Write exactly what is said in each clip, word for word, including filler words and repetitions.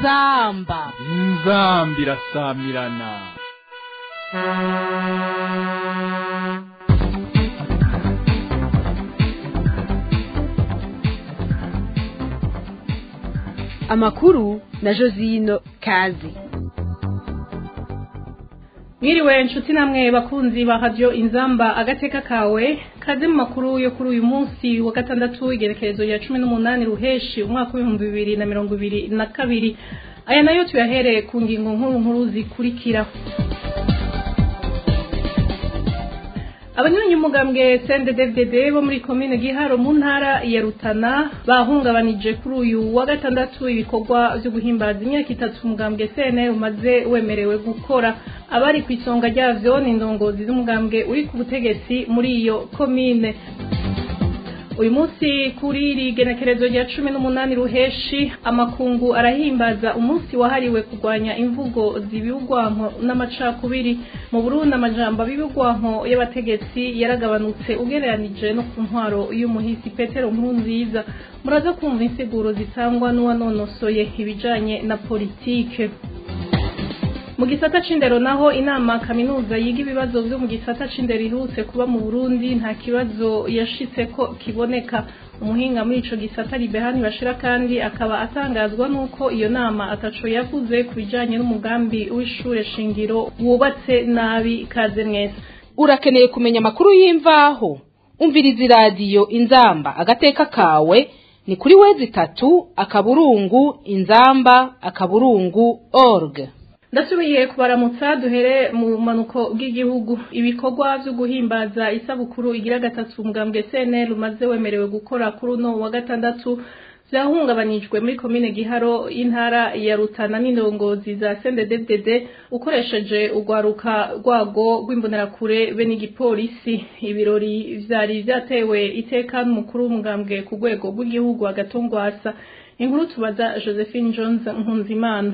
inzamba inzamba irasamirana. amakuru na Josino Kazi. Mwiriwe nshuti namwe bakunzi ba radio Inzamba agateka kawe, kaze mu makuru yo kuri uyu munsi wa gatandatu igerekerezo ya cumi n'umunani ruheshi umwaka w'ibihumbi bibiri na mirongo ibiri na kabiri. Aya nayo tuyahereye ku ngingo nkuru nkuru zikurikira. Abanywanyi umugambwe C N D D F D D bo muri commune Giharo mu ntara ya Rutana bahungabanije kuri uyu wa gatandatu ibikorwa byo guhimbaza imyaka itatu umugambwe C N L umaze wemerewe gukora. Abari ku isonga ryavyo ni indongozi z'umugambwe uri ku butegetsi muri iyo commune. Uyu munsi kuri iri genekerezo rya cumi n'umunani ruheshi amakungu arahimbaza umunsi wahariwe kurwanya imvugo zibigwanko n'amacakubiri. Mu Burundi amajambo abibigwanko y'abategetsi yaragabanutse ugereranije no ku ntwaro y'umuhisi Petero Nkurunziza. Muraza kumva insiguro zitangwa n'uwanonosoye ibijanye na politike. Mu gisata c'indero naho inama kaminuza yiga ibibazo byo mu gisata c'indero ihutse kuba mu Burundi nta kibazo yashitse ko kiboneka. Umuhinga muri ico gisata Libehani bashira kandi akaba atangazwa nuko iyo nama ataco yavuze kubijanye n'umugambi w'ishure shingiro wubatse nabi. Kaze mwese. Urakeneye kumenya amakuru y'imvaho? Umviriza radio Inzamba agateka kawe ni kuri wezi tatu akaburungu inzamba akaburungu org. Ndasubiye kubaramutsa duhere mu manuko bw'igihugu. Ibikorwa byo guhimbaza isabukuru igira gatatu umugambwe C N L umaze wemerewe gukora kuri uno wa gatandatu byahungabanijwe muri commune Giharo y'intara ya Rutana n'indongozi za C N D D F D D ukoresheje ugwaruka rwago rw'imbonerakure be n'igipolisi. Ibirori vyari vyatewe iteka n'umukuru w'umugambwe ku rwego rw'igihugu agatongwasa. Inkuru tubaza Josephine Jones Nkunzimana.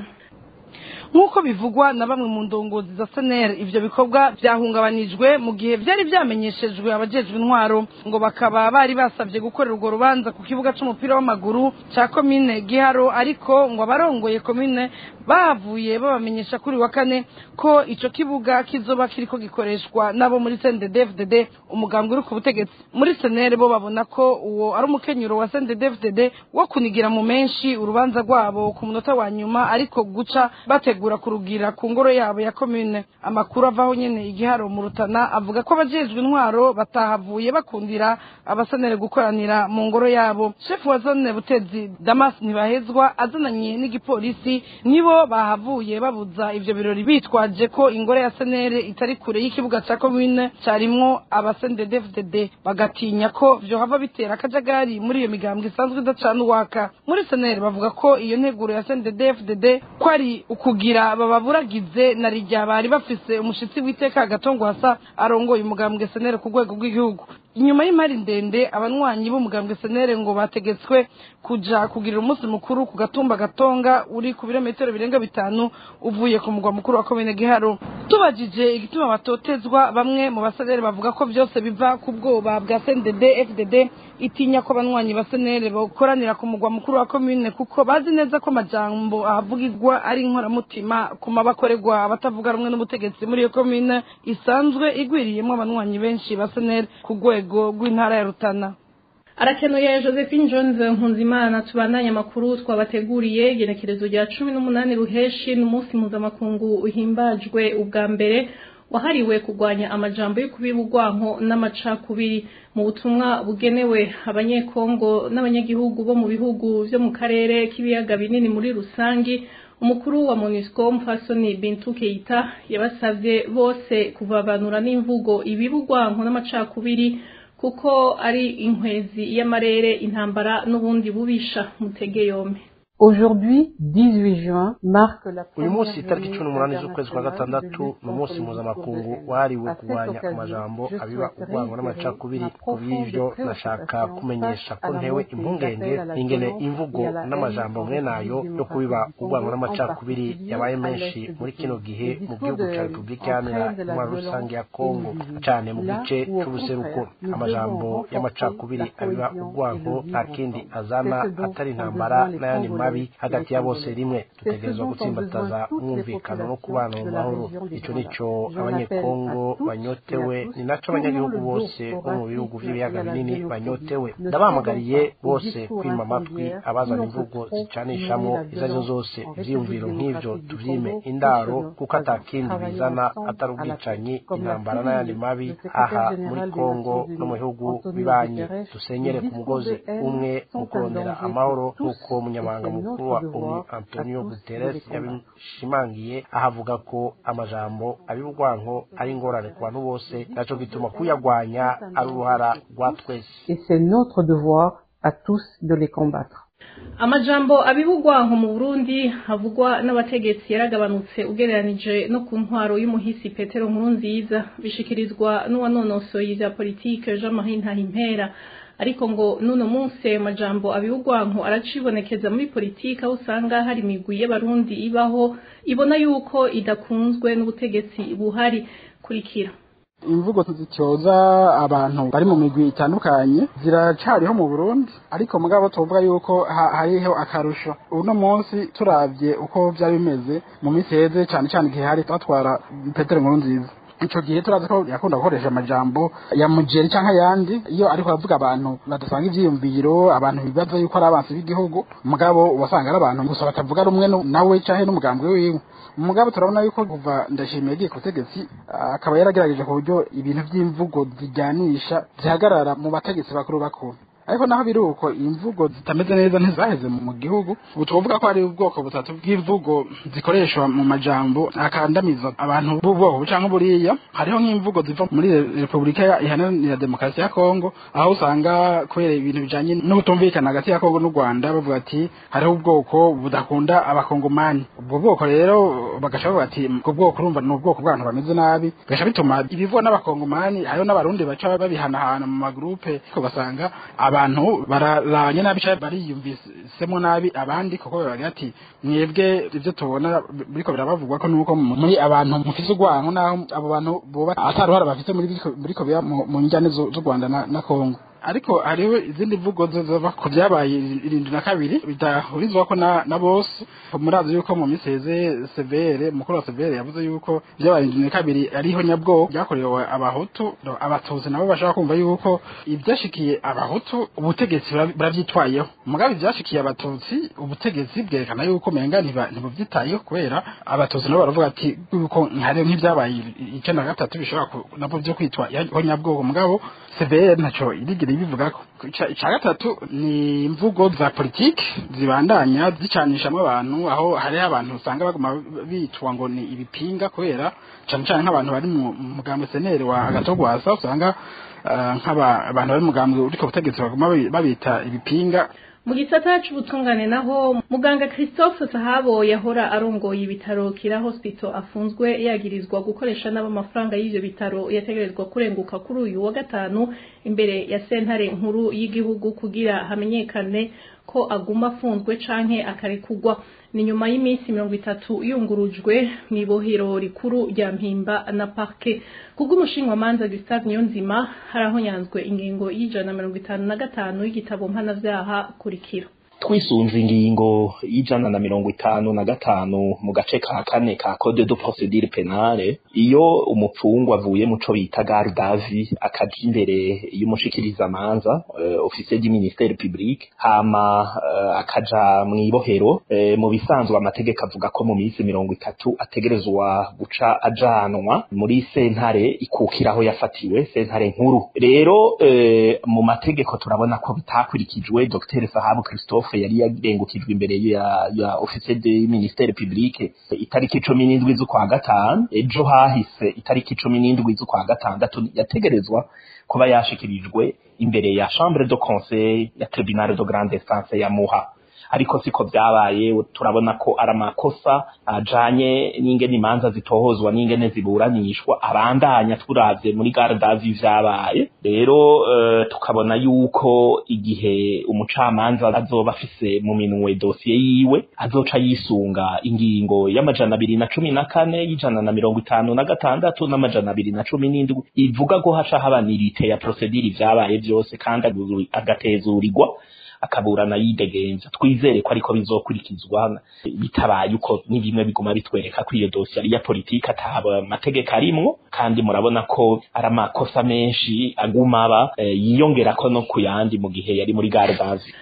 Nkuko bivugwa na bamwe mu ndongozi za C N L, ivyo bikorwa byahungabanijwe mu gihe byari byamenyeshejwe abajejwe intwaro ngo bakaba bari basavye gukorera urwo rubanza ku kibuga c'umupira w'amaguru ca commune Giharo, ariko ngo abarongoye commune bavuye babamenyesha kuri wa kane ko ico kibuga kizoba kiriko gikoreshwa nabo muri C N D D F D D umugambwe uri ku butegetsi. Muri C N L bo babona ko uwo ari umukenyero wa C N D D F D D wo kunigira mu menshi urubanza rwabo ku munota wa nyuma, ariko guca bategura kurugira ku ngoro yabo ya commune. Amakuru avaho nyene Igiharo mu Rutana avuga ko abajejwe intwaro batahavuye bakundira abasanere gukoranira mu ngoro yabo. Chef wa zone Butezi Damas Ntibahezwa azananye n'igipolisi nibo bahavuye babuza ivyo birori bitwaje ko ingoro ya C N L itari kure y'ikibuga ca commune carimwo aba C N D D F D D, bagatinya ko vyo hava bitera akajagari muri iyo migambwe isanzwe idacana uwaka. Muri C N L bavuga ko iyo nteguro ya C N D D F D D ko ari ukugira bababuragize na rijya bari bafise umushitsi witeka agatongwasa arongoye umugambwe C N L ku rwego rw'igihugu. Inyuma y'imari ndende abanwanyi b'umugambwe C N L ngo bategetswe kuja kugira umunsi mukuru ku gatumba Gatonga uri ku birometero birenga bitanu uvuye ku mugwa mukuru wa commune Giharo. Tubajije igituma batotezwa, bamwe mu basenere bavuga ko byose biva ku bwoba bwa C N D D F D D itinya ko abanwanyi ba C N L bakoranira ku mugwa mukuru wa commune kuko bazi neza ko majambo ahavugirwa ari inkoramutima kuma bakorerwa abatavuga rumwe n'ubutegetsi muri iyo commune isanzwe igwiriyemo abanwanyi benshi ba C N L ku rwego rw'intara ya Rutana. Arakenuye Josephine Jones Nkunzimana. Tubandanya amakuru twabateguriye. Genekerezo rya cumi n'umunani ruheshi n'umunsi mpuzamakungu uhimbajwe ubwa mbere wahariwe kurwanya amajambo yo kubibugwanko n'amacakubiri. Mu butumwa bugenewe abanyekongo n'abanyagihugu bo mu bihugu byo mu karere k'ibiyaga binini muri rusangi, umukuru wa MONUSCO Mpasoni Bintu Keita yabasavye bose kuvavanura n'imvugo ibibugwanko n'amacakubiri kuko ari inkwezi y'amarere, intambara n'ubundi bubisha. Mutege yombe. Aujourd'hui, dix-huit juin, marque la uyu munsi itariki cumi n'umunani z'ukwezi kwa gatandatu ni umunsi mpuzamakungu wahariwe kurwanya amajambo abiba urwango n'amacakubiri. Ku bw'ivyo nashaka kumenyesha ko ntewe impungenge ingene imvugo n'amajambo mwe nayo yo kubiba urwango n'amacakubiri yabaye menshi muri kino gihe mu gihugu ca Republika Iharanira Intwaro Rusange ya Kongo, cane mu gice c'ubuseruko. Amajambo y'amacakubiri abiba urwango nta kindi azana atari intambara n'ayandi mabi mabi hagati ya bose rimwe dutegerezwa gutsimbataza umwumvikano no kubana mu mahoro ico nico abanyekongo banyotewe ni naco abanyagihugu bose bo mu bihugu vy'ibiyaga binini banyotewe ndabahamagariye bose kwima amatwi abazana imvugo zicanishamwo izo arizo zose ivyiyumviro nk'ivyo tuvyime indaro kuko atakindi bizana atari ubwicanyi intambara n'ayandi mabi aha muri Kongo no mu bihugu bibanye dusenyere ku mugozi umwe mu kurondera amahoro nk'uko umunyamabanga mukuru wa ONU Antonio Guterres yabishimangiye ahavuga ko amajambo abibugwanko ari ingorane ku bantu bose naco gituma kuyagwanya ari uruhara rwa twese. Et c'est notre devoir à tous de les combattre. amajambo abibugwanko mu Burundi havugwa n'abategetsi yaragabanutse ugereranije no ku ntwaro y'umuhisi Petero Nkurunziza bishikirizwa n'uwanonosoye ya politike Jean-Marie Ntahimpera ariko ngo nuno munsi amajambo abibugwanko aracibonekeza muri politike aho usanga hari imigwi y'abarundi ibaho ibona yuko idakunzwe n'ubutegetsi buhari kurikira. Imvugo tuzityoza abantu bari mu migwi itandukanye ziracariho mu Burundi ariko mugabo tuvuga yuko hariho akarusho uno munsi turavye uko byari bimeze mu minsi heze cyane cyane igihe hari twatwara Petero Nkurunziza ico gihe turazi ko yakunda gukoresha amajambo ya mujeri canka yandi iyo ariko avuga abantu badasanga ivyiyumviro abantu bibaza yuko ari abansi b'igihugu mugabo wasanga ari abantu gusa batavuga rumwe nawe canke n'umugambwe wiwe mugabo turabona yuko kuva ndashimiye giye kutegetsi akaba yaragerageje ku buryo ibintu by'imvugo zijyanisha zihagarara mu bategetsi bakuru bakuru ariko naho biruko imvugo zitameze neza ntizaheze mu gihugu utuvuga ko ari ubwoko butatu bw'imvugo zikoreshwa mu majambo akandamiza abantu b'ubwoko bucanka buriya hariho nk'imvugo ziva muri Republika Iharanira Demokarasi ya Kongo aho usanga kubera ibintu bijanye n'ubutumvikana hagati ya Kongo n'u Rwanda bavuga ati hariho ubwoko budakunda abakongomani ubwo bwoko rero bagashobora bati ku bwoko urumva ni ubwoko bw'abantu bameze nabi gasha bituma ibivugwa n'abakongomani hariho n'abarundi baca babihanahana mu magroupe ko basanga abantu bararanye nabi cyane bariyumvisemo nabi abandi koko baragira ati mwebwe ibyo tubona biriko birabavugwa ko nuko muri abantu mufise urwango naho abo bantu boba ataruhara bafite muri biriko biya mu njyane z'u Rwanda na Kongo ariko hariho izindi mvugo zova ku byabaye irindwi na kabiri bidahurizwa ko na, na bose murazi yuko mu miseze severe mukuru wa severe yavuze yuko byabaye irindwi na kabiri ariho nyabwo byakorewe abahutu abatuzi nabo bashaka kumva yuko ibyashikiye abahutu ubutegetsi buravyitwayeho mugabe byashikiye abatutsi ubutegetsi bwerekana yuko menga ntibuvyitayeho kubera abatuzi nabo baravuga ati yuko nkare nk'ibyabaye icenda na gatatu bishobora nabo byo kwitwa ho nyabwo mugabo severe naco irigire bivuga ko ica gatatu ni imvugo za politike zibandanya zicanishamwe abantu aho hari abantu usanga baguma bitwa ngo ni ibipinga kubera cyane cyane nk'abantu bari mu mugambo senere wa agatogwasa usanga nk'aba abantu bari mu mugambo uriko butegetsi baguma babita ibipinga. Mu gisata c'ubutungane naho muganga Christophe Sahabo yahora arongoye ibitaro Kira Hospital afunzwe yagirizwa gukoresha nabo amafaranga y'ivyo bitaro yategerezwa kurenguka kuri uyu wa gatanu imbere ya sentare nkuru y'igihugu kugira hamenyekane ko aguma afunzwe canke akarekugwa ni nyuma y'iminsi mirongo itatu yungurujwe mw'ibohero rikuru rya Mpimba na Parke kubw'umushinga manza Gustave Niyonzima harahonyanzwe ingingo y'ijana na mirongo itanu na gatanu y'igitabo mpanavyaha kurikira twisunze ingingo y'ijana na mirongo itanu na gatanu mu gace ka kane ka code de procédure pénale iyo umupfungwa avuye mu co bita garde à vue akaja imbere y'umushikiriza manza uh, officier du ministère public hama uh, akaja mw'ibohero uh, mu bisanzwe amategeko avuga ko mu minsi mirongo itatu ategerezwa guca ajanwa muri sentare ikukiraho yafatiwe sentare nkuru rero uh, mu mategeko turabona ko bitakurikijwe Dr Sahabo Christophe yari yarengukijwe imbere ya ya officier du ministère public itariki cumi n'indwi z'ukwa gatanu ejo hahise itariki cumi n'indwi z'ukwa gatandatu yategerezwa kuba yashikirijwe imbere ya chambre de conseil ya tribunal de grande instance ya Muha ariko siko byabaye turabona ko aramakosa ajanye n'ingene imanza zitohozwa n'ingene ziburanishwa abandanya turavye muri garde à vue vyabaye rero uh, tukabona yuko igihe umucamanza azoba afise mu minwe dossier yiwe azoca yisunga ingingo y'amajana abiri na cumi na kane y'ijana na mirongo itanu na gatandatu n'amajana abiri na cumi n'indwi ivuga ko haca habanirite ya procedure vyabaye byose kandi agatezurirwa akaburana yidegenza twizere ko ariko bizokurikizwa bitabaye uko ni bimwe biguma bitwereka ko iyo dossier ari ya politique ataba amategeko arimwo kandi murabona ko ari amakosa menshi aguma aba e, yiyongera ko no kuyandi mu gihe yari muri gare bazi.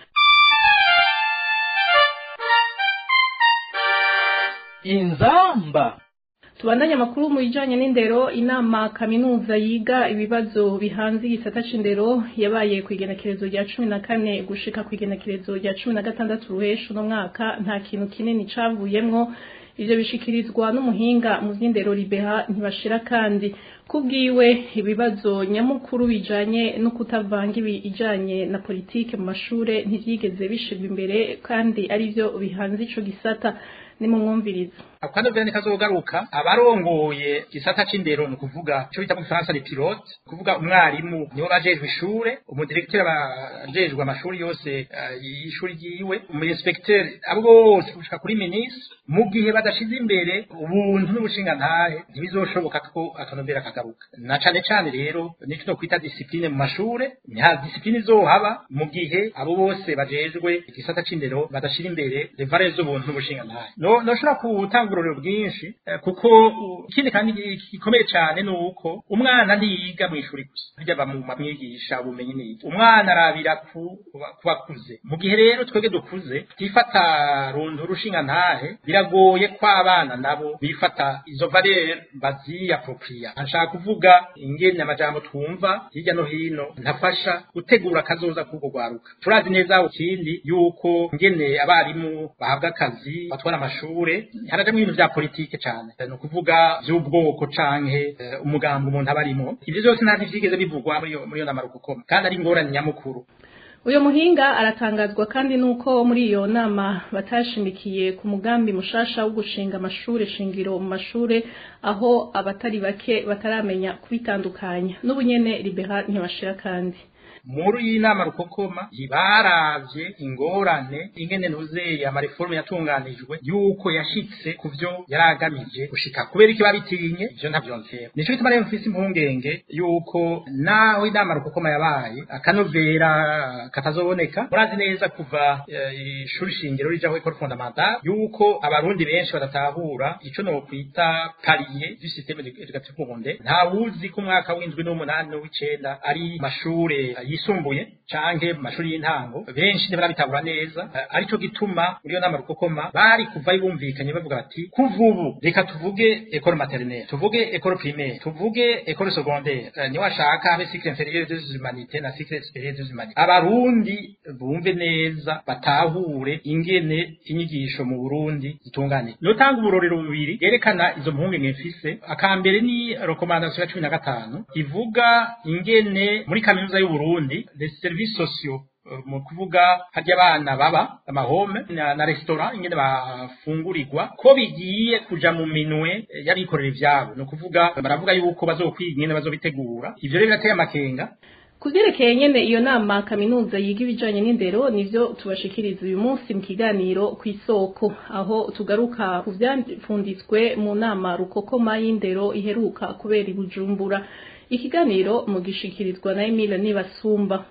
Inzamba tubandanya makuru mu bijanye n'indero. Inama kaminuza yiga ibibazo bihanze igisata c'indero yabaye ku igenekerezo rya cumi na kane gushika ku igenekerezo rya cumi na gatandatu ruhesha no mwaka nta kintu kinini cavuyemwo. Ivyo bishikirizwa n'umuhinga mu vy'indero Ribeha ntibashira kandi kubwiwe ibibazo nyamukuru bijanye no kutavanga ibijanye na politike mu mashure ntivyigeze bishirwa imbere kandi ari vyo bihanze ico gisata. Ni mu mwumvirizo akano vene kazogaruka abarongoye gisata c'indero no kuvuga cyo bita mu Faransa les pilotes kuvuga umwarimu niwe bajejwe ishure umudirecteur abajejwe amashuri yose y'ishuri uh, yiwe umu-inspecteur abo bose gushika kuri ministre mu gihe badashize imbere ubuntu n'ubushinga ntahe ntibizoshoboka ko akanovera kagaruka na cane cane rero nico no kwita discipline mu mashure nta discipline izohaba mu gihe abo bose bajejwe gisata c'indero badashira imbere les valeurs z'ubuntu n'ubushinga ntahe no no shora ku ururiro bwinshi kuko ikindi kandi gikomeye cyane nuko umwana ndiyiga mu ishuri gusa bijya bamwigisha ubumenyi niki umwana arabira ku kubakuze mu gihe rero twege dukuze tifata rundu rushinga ntahe biragoye kwa abana nabo bifata izo valeur bazi appropriate anshaka kuvuga ingene amajambo twumva hirya no hino ntafasha gutegura kazoza kugo gwaruka turazi neza ukindi yuko ngene abarimu bahabwa akazi batwara amashure haraje ibintu vya politike cyane no kuvuga by'ubwoko canke uh, umugambo umuntu abarimo ivyo byose nta vyigeze bivugwa muri muri yo namarukoko kandi ari ingorane nyamukuru. Uyo muhinga aratangazwa kandi nuko muri iyo nama batashimikiye ku mugambi mushasha wo gushinga amashure shingiro mu mashure aho abatari bake bataramenya kubitandukanya n'ubunyene Libera ntibashira kandi muri iyi nama rukokoma baravye ingorane ingene ntuzeye amareforme yatunganijwe yuko yashitse kuvyo yaragamije gushika kubera iki babitinye ivyo ntavyo nzera nico bituma rero mfise impungenge yuko naho inama rukokoma yabaye akanovera katazoboneka murazi neza kuva ishuri shingiro rijaho école fondamentale yuko abarundi benshi badatahura ico no kwita palier du système éducatif burundais nta wuzi ko mwaka w'indwi n'umunani w'icenda ari mashure yisumbuye canke mu mashuri y'intango benshi ntibarabitabura neza uh, arico gituma muri yo nama rukokoma bari kuva ibumvikanye bavuga bati kuvubu reka tuvuge école maternelle tuvuge école primaire tuvuge école secondaire uh, ni washaka habe cycle inférieur des humanités na cycle supérieur des humanités abarundi bumve neza batahure ingene inyigisho mu Burundi zitungane no tanga uburorero bubiri yerekana izo mpunge mwefise akambere ni recommandation ya cumi na gatanu ivuga ingene muri kaminuza y'u Burundi les services sociaux mu kuvuga harya abana baba amahome na, na restaurant ingene bafungurirwa ko bigiye kuja mu minwe yabikorera ivyabo no kuvuga baravuga yuko bazokwiga ingene bazobitegura ivyo rero birateye amakenga. Kuvyerekeye nyene iyo nama kaminuza yiga ibijanye n'indero nivyo tubashikiriza uyu munsi mu kiganiro kw'isoko aho tugaruka ku vyapfunditswe mu nama rukokoma y'indero iheruka kubera i Bujumbura. Ikiganiro mu gishikirizwa na Emile Nibasumba.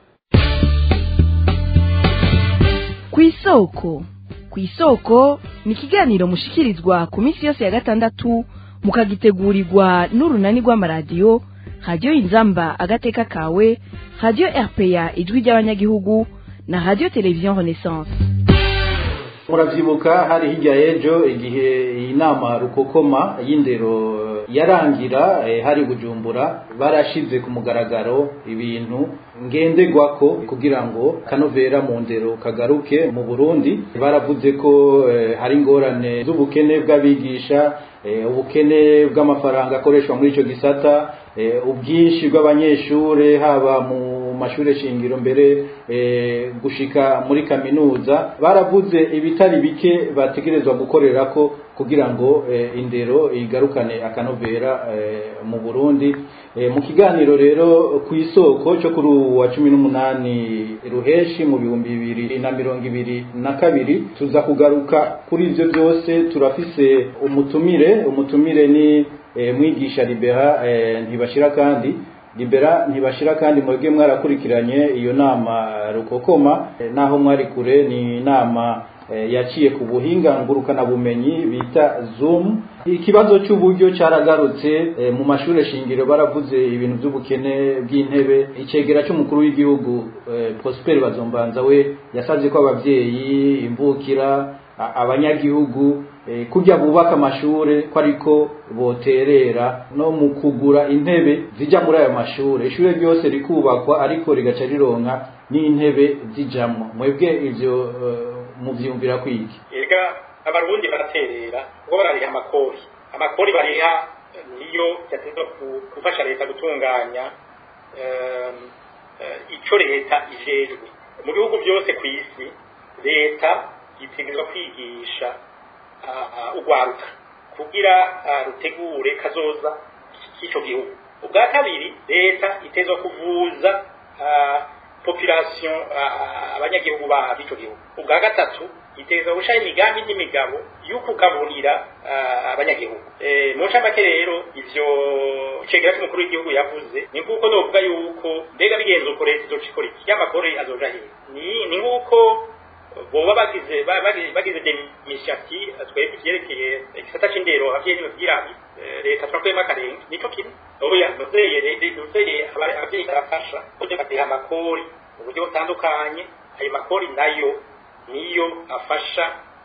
Kw'isoko kw'isoko ni ikiganiro mushikirizwa ku minsi yose ya gatandatu mukagitegurirwa n'urunani rw'amaradiyo Radio Inzamba agateka kawe, Radio R P A ijwi ry'abanyagihugu na Radio Television Renaissance. Muravyibuka hari hirya ejo igihe inama rukokoma y'indero yarangira eh, hari Bujumbura barashize ku mugaragaro ibintu ngendegwako kugira ngo kanovera mu ndero kagaruke mu Burundi. Baravuze ko eh, hari ingorane z'ubukene bw'abigisha, eh, ubukene bw'amafaranga akoreshwa muri ico gisata, eh, ubwinshi bw'abanyeshure haba mu mashure shingiro mbere eh, gushika muri kaminuza. Baravuze ibitari bike bategerezwa gukorerako kugira ngo eh, indero igarukane akanovera eh, mu Burundi. Eh, mu kiganiro rero kw'isoko cyo kuri wa cumi n'umunani ruheshi mu bihumbi bibiri na mirongo ibiri na kabiri tuza kugaruka kuri ivyo byose. Turafise umutumire umutumire ni eh, mwigisha Libera eh, ntibashira kandi Libera ntibashira kandi mwebwe mwarakurikiranye iyo nama rukokoma naho mwari kure ni inama yaciye ku buhinga ngurukana bumenyi bita Zoom. Ikibazo cy'uburyo cyaragarutse mu mashuri shingiro baravuze ibintu by'ubukene bw'intebe. Icegera cy'umukuru w'igihugu Prosper Bazombanza we yasabye ko abavyeyi imvukira abanyagihugu kujya bubaka amashure ko ariko boterera no mu kugura intebe zijya muri ayo mashure. Ishure ryose rikubakwa ariko rigaca rironka n'intebe zijamwo. Mwebwe ivyo muvyumvira kwiki? Ega abarundi baraterera ngo barariha amakori amakori bariha niyo yateza gufasha leta gutunganya ico leta ijejwe mu bihugu byose ku isi. Leta yitegerezwa kwigisha ugwaruka kugira rutegure kazoza k'ico gihugu. Ubwa kabiri leta itezwa kuvuza population abanyagihugu ba bico gihugu. Ubwa gatatu iteza gusha imigambi n'imigabo y'ukugaburira abanyagihugu. Eh mu ncamake rero ivyo cegera cy'umukuru w'igihugu yavuze ni kuko novuga yuko mbega bigenzo ko leta izocikora iki y'amakore azoja he ni ni nguko boba bagize bagize demishyati twebwe ivyerekeye igisata c'indero havye n'ibintu vy'irabi leta twakwema karenga nico kintu oya nozeye leta nozeye abavyeyi barafasha kujya batiha amakori mu buryo butandukanye. Ayo makori nayo niyo afasha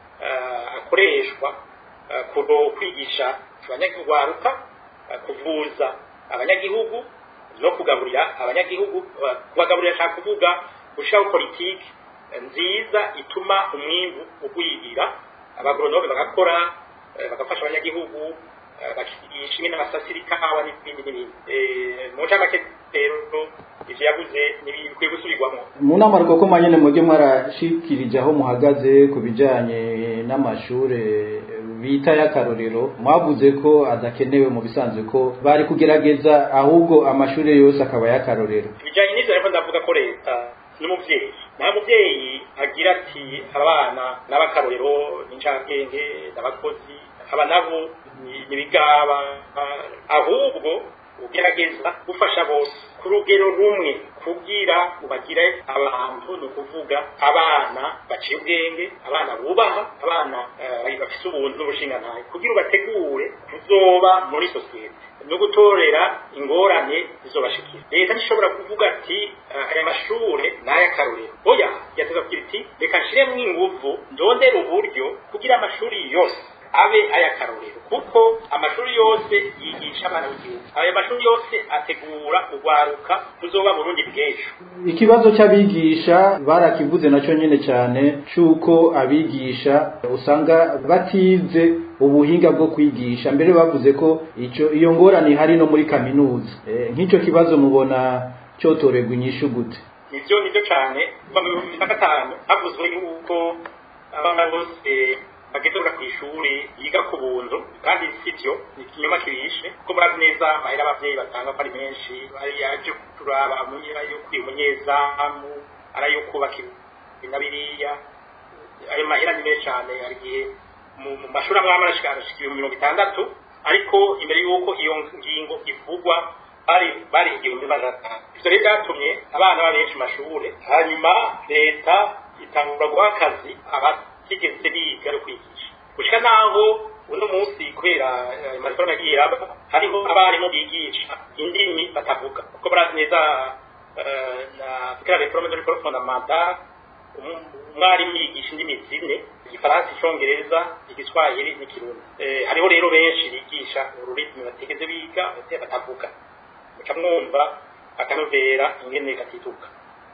akoreshwa kudo kwigisha abanyagihugu baruka kuvuza abanyagihugu no kugaburira abanyagihugu. Kubagaburira cyangwa kuvuga gushaho politiki nziza ituma umwimbu ugwirira. Abagoronome bagakora bagafasha abanyagihugu bakigisha ingene basasira ikawa n'ibindi n'ibindi. Mu ncamake rero ivyo yavuze n'ibikwiye gusubirwamo. Mu nama rukokoma nyene mwebwe mwarashikirije aho muhagaze ku bijanye n'amashure bita y'akarorero. Mwavuze ko adakenewe mu bisanzwe ko bari kugerageza ahubwo amashure yose akaba y'akarorero. Bijanye n'ivyo rero ndavuga ko leta n'umuvyeyi nta muvyeyi agira ati abana n'abakarorero n'incabwenge n'abakozi aba nabo n'ibigaba, ahubwo ugerageza gufasha bose ku rugero rumwe kugira ubagire abantu no kuvuga abana baciye ubwenge, abana bubaha, abana bafite ubuntu n'ubushinganaye kugira ubategure kuzoba muri sosiyete no gutorera ingorane zizobashikira. Leta nishobora kuvuga ati aya mashure n'aya karorero oya yateza kugira iti reka nshiremwo inguvu ndondera uburyo kugira amashuri yose abe aya karorero kuko amashuri yose yigisha abana b'igihugu. Ayo mashuri yose ategura ugwaruka kuzoba mu Burundi bw'ejo. Ikibazo cy'abigisha barakivuze nacyo nyene cyane cyuko abigisha usanga batize ubuhinga bwo kwigisha. Mbere bavuze ko ico iyo ngorane hari no muri kaminuza. E, nk'icyo kibazo mubona cyotorerwa inyishu gute? Nivyo nivyo cyane kuva mu bihumbi bibiri na gatanu havuzwe yuko abana bose bagezura ku ishuri yiga ku buntu kandi sivyo ni kinyoma kibishe kuko murazi neza mahera abavyeyi batanga ko ari menshi ari yaje turaba munyira yo kwimunyezamu arayo kubaka inabiriya ayo mahera ni menshi cyane ari gihe mu mashuri amwamara ashikara mirongo itandatu ariko imbere yuko iyo ngingo ivugwa ari bari igihumbi n'amajana. Ivyo rero byatumye abana babenshi mashure hanyuma leta itangura guha akazi abatigeze biga no kwigisha gushika naho uno munsi kubera amariforo nagiye aba hariho abarimu bigisha indimi batavuga kuko barazi neza na fikira reforme de l'école fondamentale umwarimu yigisha indimi zine igifaransa, icongereza, igiswahili n'ikirundi. Hariho rero benshi bigisha ururimi batigeze biga batavuga muca mwumva akanovera ingene gatituka.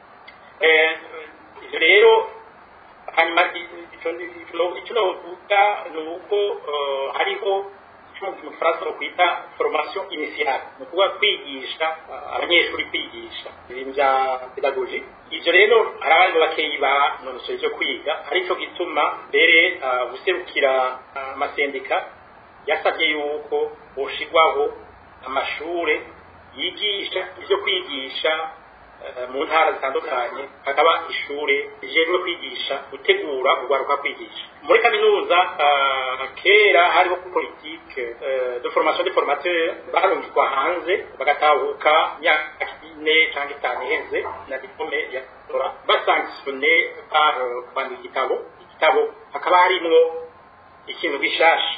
Ivyo rero hanyuma icyo navuga ni uko hariho mu Faransa bakwita formation initiale, ni ukuvuga kwigisha abanyeshuri kwigisha ibintu bya pedagogie. Ivyo rero hari abandi bakeyi banonosoye ivyo kwiga, arico gituma mbere guserukira amasendika yasabye yuko boshigwaho amashure yigisha ivyo kwigisha mu ntara zitandukanye hakaba ishure rijejwe kwigisha gutegura urwaruka kwigisha muri kaminuza kera hariho politike de formation de formateur barungikwa hanze bagatahuka imyaka ine cyangwa itanu iheze na diplome ya tora basanctionné par kwandika igitabo igitabo hakaba harimwo ikintu gishasha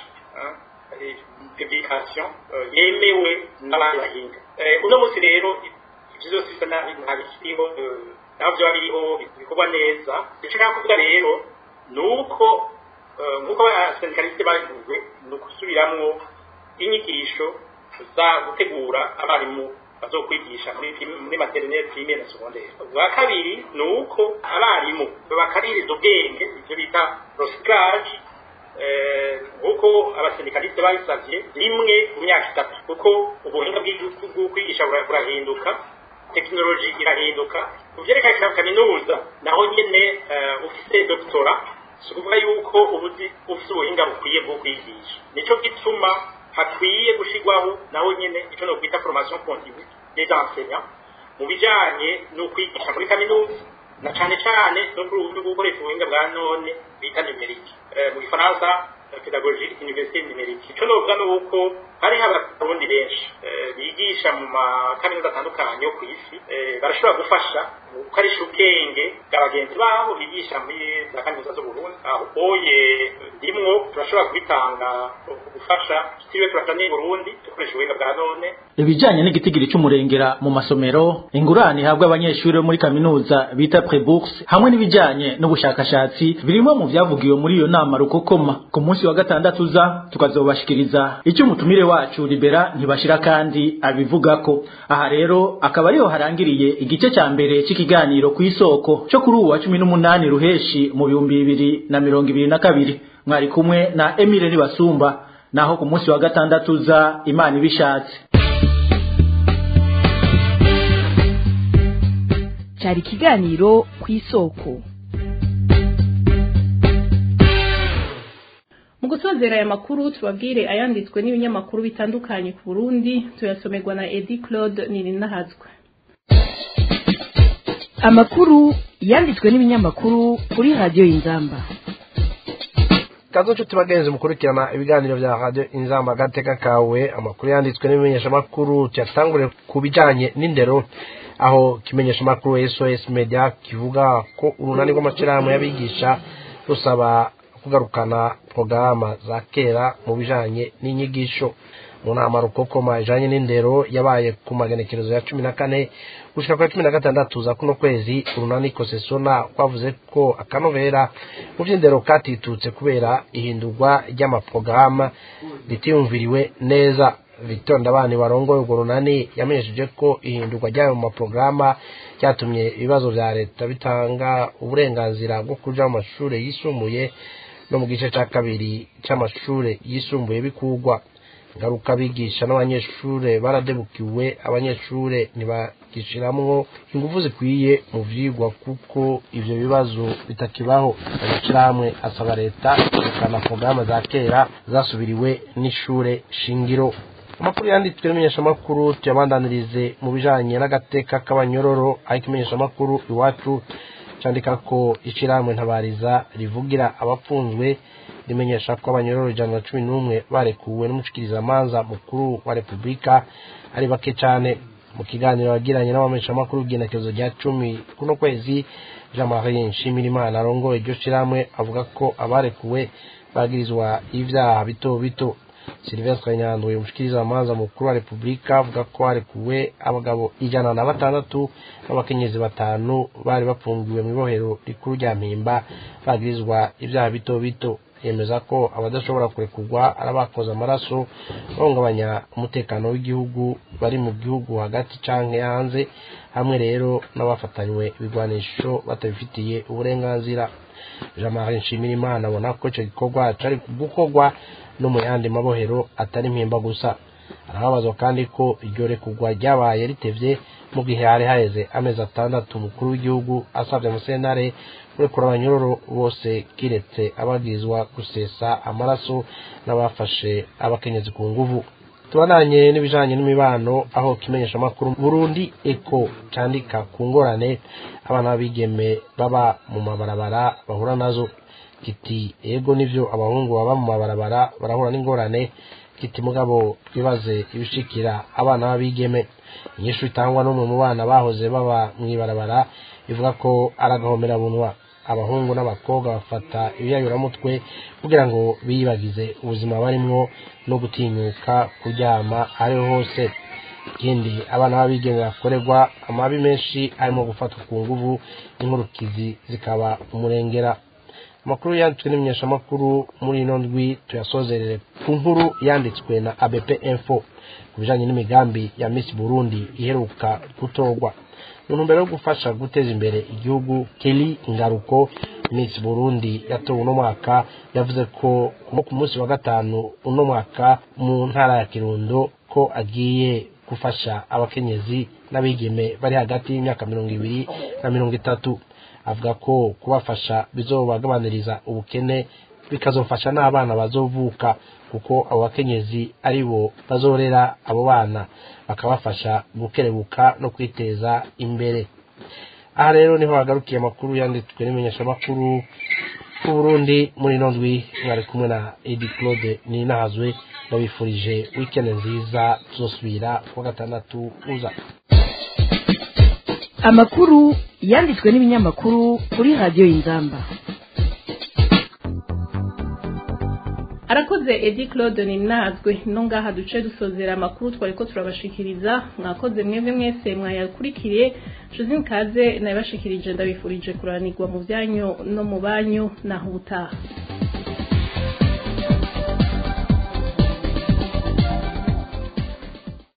publication yemewe n'abandi bahinga uno munsi rero ibyo sisa na ntabikiriho nabyo biriho bikorwa neza ndashaka kuvuga rero nuko nkuko abasendikaliste bavuze no kusubiramwo inyigisho za gutegura abarimu bazokwigisha muri muri maternelle primaire na secondaire. Wa kabiri nuko abarimu bakaririza ubwenge ivyo bita recyclage eh uko abasendikaliste bayisavye rimwe mu myaka itatu kuko ubuhinga bw'igikuru kwigisha burahinduka technology irahinduka kuvyerekana kaminuza naho nyene ufise doctora sukuvuga yuko ubuzi ufise ubuhinga bukwiye bwo kwigisha nico gituma hakwiye gushigwaho naho nyene ico no kwita formation continue des enseignants mu bijanye no kwigisha muri kaminuza na cane cane no gukoresha ubuhinga bwa none bita numerique mu gifaransa pédagogie université numérique ico no vuga nuko hari abarundi benshi bigisha mu makaminuza atandukanye ku isi barashobora gufasha gukoresha ubwenge bw'abagenzi babo bigisha muri za kaminuza z'u Burundi aho oye ndimwo turashobora kubitanga gufasha turiwe turatane Burundi dukoresha ubuhinga bwa none ibijanye n'igitigiri cy'umurengera mu masomero ingurane habwa abanyeshuri muri kaminuza bita prebourse hamwe n'ibijanye n'ubushakashatsi birimo mu byavugiwe muri iyo nama rukokoma ku munsi wa gatandatu za tukazobashikiriza icyo umutumire wacu Libera ntibashira kandi abivuga ko aha rero akaba ariho harangiriye igice cya mbere cy'ikiganiro ku isoko cyo kuri uwa cumi n'umunani ruheshi mu bihumbi bibiri na mirongo ibiri na kabiri mwari kumwe na Emile Nibasumba naho ku munsi wa gatandatu za Imana ibishatse cyari ikiganiro ku isoko. Mu gusozera aya makuru tubabwire ayanditswe n'ibinyamakuru bitandukanye ku Burundi tuyasomerwa na Edi Claude Nirinahazwe. Amakuru yanditswe n'ibinyamakuru kuri Radio Inzamba. Kazo cyo tubagenze mukurikirana ibiganiro bya Radio Inzamba gateka kawe amakuru yanditswe n'ibimenyesha makuru cyatangure kubijanye n'indero aho kimenyesha makuru S O S Media kivuga ko urunani rw'amaciramo yabigisha rusaba kugarukana programa za kera mu bijanye n'inyigisho mu nama rukokoma ijanye n'indero yabaye ku magenekerezo ya cumi na kane gushika kwa cumi na gatandatu za kuno kwezi urunani kosesona kwavuze ko akanovera mu by'indero katitutse kubera ihindurwa ry'amaprograma bitiyumviriwe neza. Victor Ndabani warongoye urwo runani yamenyesheje ko ihindurwa ry'ayo maprograma cyatumye ibibazo vya leta bitanga uburenganzira bwo kuja mu mashuri yisumbuye no mu gice ca kabiri c'amashure yisumbuye bikugwa. Ngaruka bigisha n'abanyeshure baradebukiwe abanyeshure ntibagishiramwo ingufu zikwiye mu vyigwa kuko ivyo bibazo bitakibaho. Abacirahamwe asaba leta gukana programa za kera zasubiriwe n'ishure shingiro. Amakuru yanditswe n'amenyesha makuru tuyabandanirize mu bijanye n'agateka k'abanyororo ariko imenyesha makuru iwacu candika ko iciramwe ntabariza rivugira abapfunzwe rimenyesha ko abanyororo ijana na cumi n'umwe barekuwe n'umushikiriza amanza mukuru wa Republika ari bake cyane. Mu kiganiro yagiranye n'abamenyesha makuru bw'inakezo rya cumi kuno kwezi Jean-Marie Nshimirimana arongoye iryo ciramwe avuga ko abarekuwe bagirizwa ivyaha bito bito. Sylvestre Nyandwi umushikiriza amanza mukuru wa Republika avuga ko arekuwe abagabo ijana na batandatu n'abakenyezi batanu bari bafungiwe mu bohero rikuru rya Mpimba bagirizwa ivyaha bito bito. Yemeza ko abadashobora kurekurwa arabakoza amaraso bahungabanya umutekano w'igihugu bari mu gihugu hagati canke hanze hamwe rero n'abafatanywe ibigwanisho batabifitiye uburenganzira. Jean-Marie Nshimirimana abona ko ico gikorwa cari gukorwa no mu yandi mabohero atari Mpimba gusa. Arabazwa kandi ko iryo rekurwa ryabaye ritevye mu gihe hari haheze amezi atandatu umukuru w'igihugu asabye amasentare kurekura abanyororo bose kiretse abagirizwa gusesa amaraso n'abafashe abakenyezi ku nguvu. tubananye n'ibijanye n'imibano aho kimenyesha makuru Burundi Eco candika ku ngorane abana babigeme baba mu mabarabara bahura nazo kiti ego nivyo abahungu baba mu mabarabara barahura n'ingorane kiti mugabo twibaze ibishikira abana babigeme inyishu itangwa no mu bana bahoze baba mwibarabara ivuga ko aragahomera bunwa abahungu n'abakobwa bafata ibiyayura mutwe kugira ngo bibagize ubuzima barimwo no gutinyuka kuryama ari hose ikindi abana babigeme bakorerwa amabi menshi arimo gufatwa ku nguvu inkurukizi zikaba umurengera makuru yanditswe n'imenyesha makuru muri ino ndwi tuyasozerere ku nkuru yanditswe na A B P Info kubijanye n'imigambi ya Miss Burundi iheruka gutorwa mu ntumbero yo gufasha guteza imbere igihugu. Kelly Ngaruko Miss Burundi yatowe uno mwaka yavuze ko ku munsi wa gatanu uno mwaka mu ntara ya Kirundo ko agiye gufasha abakenyezi n'abigeme bari hagati y'imyaka mirongo ibiri na mirongo itatu. Avuga ko kubafasha bizobagabaniriza ubukene bikazofasha n'abana bazovuka kuko abo bakenyezi ari bo bazorera abo bana bakabafasha gukerebuka no kwiteza imbere. Aha rero niho hagarukiye amakuru yanditswe n'imenyesha makuru ku Burundi muri nondwi. Mwari kumwe na Edi Claude Ninahazwe ndabifurije weekend nziza tuzosubira ku gatandatu uza. Amakuru yanditswe n'ibinyamakuru kuri radio Inzamba. Arakoze Edi Claude Ninahazwe no ngaha duce dusozera amakuru twari ko turabashikiriza. Mwakoze mwebwe mwese mwayakurikiye. Josine Kaze nabashikirije ndabifurije kuranirwa mu byanyu no mu banyu naho utaha.